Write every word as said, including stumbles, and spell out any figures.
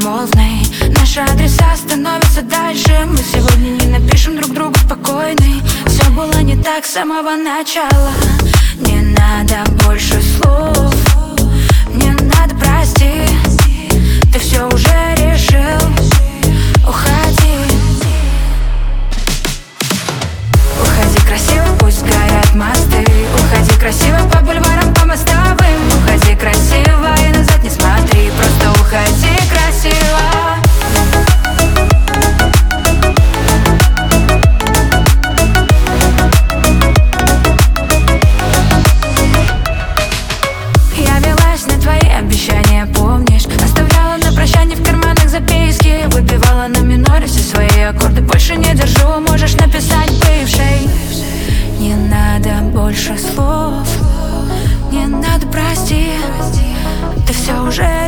безмолвной. Наши адреса становятся дальше. Мы сегодня не напишем друг другу спокойный. Все было не так с самого начала. Не надо больше слов, не надо простить. Ты все уже решил, уходи. Уходи красиво, пусть горят мосты. Уходи красиво по бульварам, по мостовым. Уходи красиво и назад не смотри. Просто уходи красиво. Я велась на твои обещания, помнишь? Оставляла на прощание в карманах записки. Выпивала на миноре все свои аккорды. Больше не держу, можешь написать бывшей. Не надо больше слов, не надо простить. Ты все уже